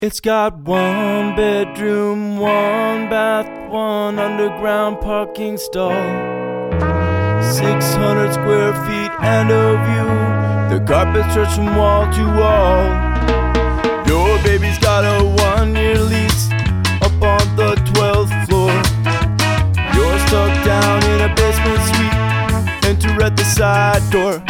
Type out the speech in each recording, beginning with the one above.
It's got one bedroom, one bath, one underground parking stall, 600 square feet and a view. The carpet stretches from wall to wall. Your baby's got a 1-year lease up on the 12th floor. You're stuck down in a basement suite, enter at the side door.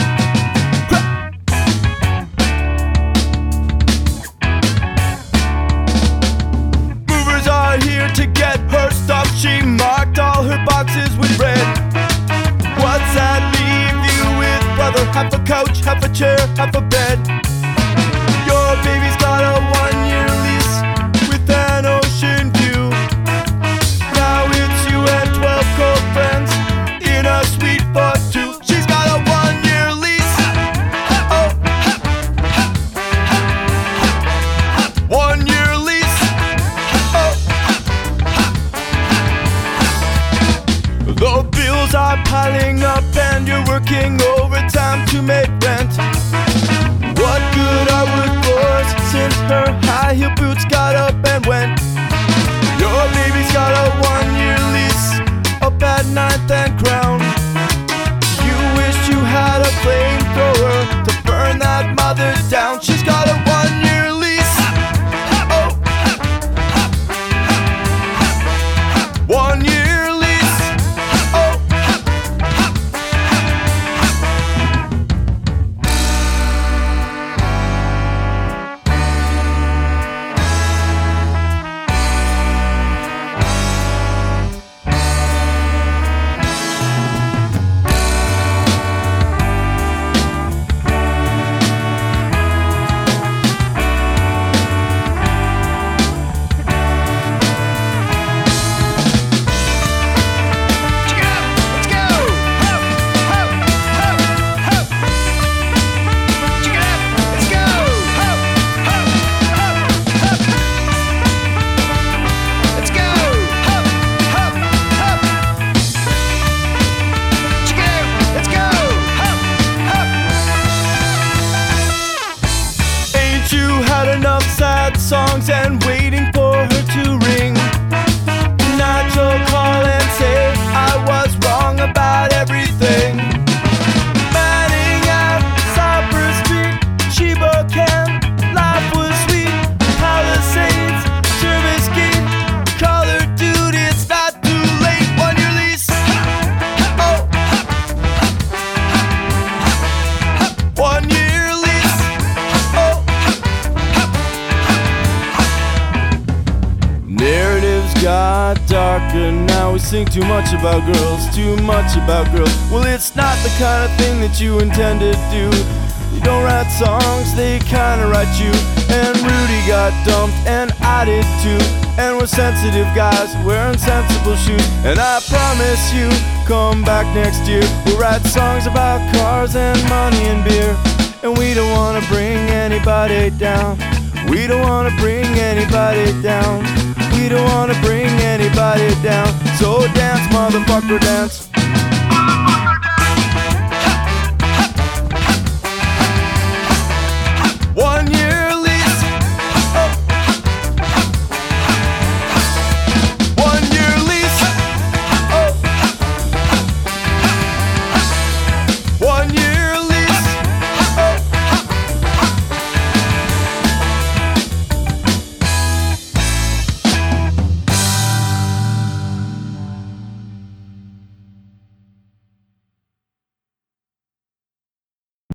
Here to get her stuff, she marked all her boxes with red. What's that leave you with, brother? Half a couch, half a chair, half a bed. Your baby's got a 1-year lease with an ocean view. Now it's you and 12 cold friends in a suite for two. She's got a 1-year lease. Oh, 1-year lease. The bills are piling up and you're working overtime to make rent. What good are wood floors since her high heel boots got up and went? Your baby's got a 1-year lease up at 9th and Crown. You wish you had a flamethrower to burn that mother down. She's got a 1-year lease. Oh, 1-year. Enough sad songs and waiting for her to ring. Tonight you'll call and say I was wrong about everything. Manning at Cypress Street, Sheba Camp, life was sweet. Palisades, Jervis Gate, Call her dude, it's not too late. 1-year lease. Oh, 1-year. Narratives got darker, now we sing too much about girls, too much about girls. Well, it's not the kind of thing that you intended to do. You don't write songs, they kinda write you. And Rudy got dumped, and I did too. And we're sensitive guys, wearing sensible shoes. And I promise you, come back next year, we'll write songs about cars and money and beer. And we don't wanna bring anybody down. We don't wanna bring anybody down. We don't wanna bring anybody down. So dance, motherfucker, dance.